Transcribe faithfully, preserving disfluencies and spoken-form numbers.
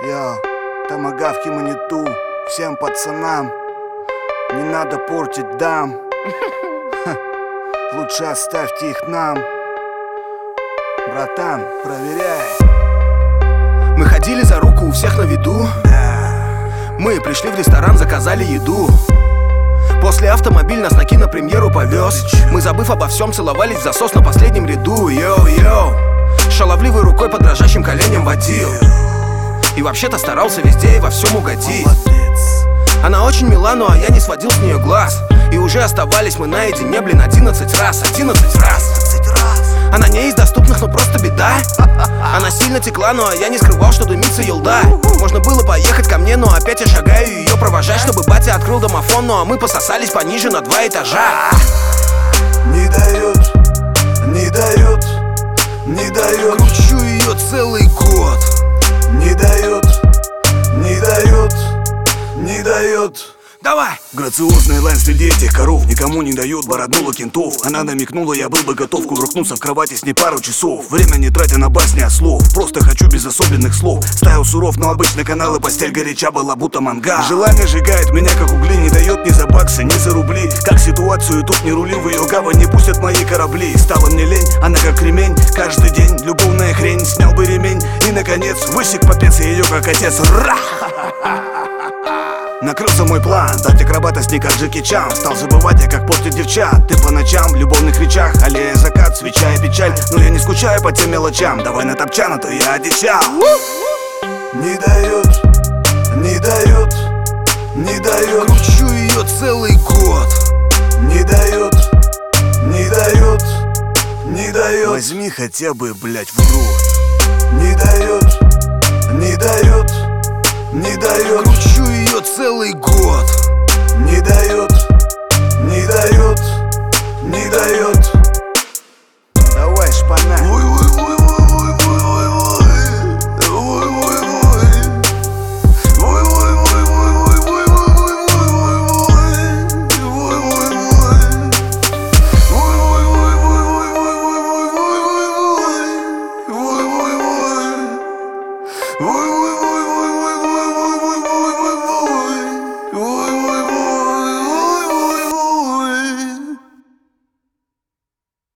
Йоу, томагавки маниту, всем пацанам не надо портить дам. Ха, лучше оставьте их нам. Братан, проверяй. Мы ходили за руку у всех на виду. Мы пришли в ресторан, заказали еду. После автомобиль нас на кинопремьеру повез. Мы, забыв обо всем, целовались в засос на последнем ряду. Йоу-йоу, шаловливой рукой по дрожащим коленям водил. И вообще-то старался везде и во всем угодить. Она очень мила, но я не сводил с нее глаз. И уже оставались мы наедине, блин, одиннадцать раз, одиннадцать раз. Она не из доступных, но просто беда. Она сильно текла, но я не скрывал, что дымится елда. Можно было поехать ко мне, но опять я шагаю ее провожать, чтобы батя открыл домофон, ну а мы пососались пониже на два этажа. Не дает, не дает, не дает. Кручу ее целый год. Не дает, не дает, не дает. Давай! Грациозный лайн среди этих коров никому не дает, бороднула кентов. Она намекнула, я был бы готов кувыркнуться в кровати с ней пару часов. Время не тратя на басни от слов, просто хочу без особенных слов. Стайл суров, но обычно каналы постель горяча была, будто манга. Желание сжигает меня, как угли, не дает ни за баксы, ни за рубли. Как ситуацию тут не рулил, в ее гавань не пустят мои корабли. Стало мне лень, она как ремень, каждый день любовная хрень. Снял бы ремень и, наконец, высек попец ее, как отец. Ра! Накрылся мой план, дать акробатость не как Джеки Чан. Стал забывать я, как портить девчат. Ты по ночам в любовных речах, аллея закат, свеча и печаль. Но я не скучаю по тем мелочам. Давай на топчан, а то я одичал. Не дает, не дает, не дает. Кручу ее целый год. Не дает, не дает, не дает. Возьми хотя бы, блять, в рот. Не дает, не дает, не дает. Кручу ее целый год. Не дает, не дает, не дает. Давай, шпана. Ой, ой, ой.